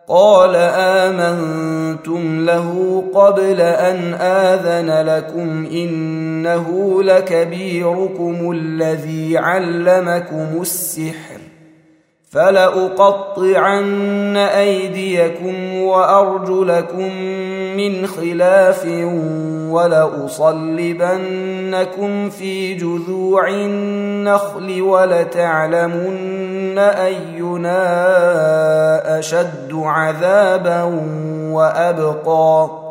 قال آمنتم له قبل أن آذن لكم إنه لكبيركم الذي علمكم السحر فلأقطعن أيديكم وأرجلكم من خلاف ولأصلبنكم في جذوع النخل ولتعلمن أينا أشد عذابا وأبقى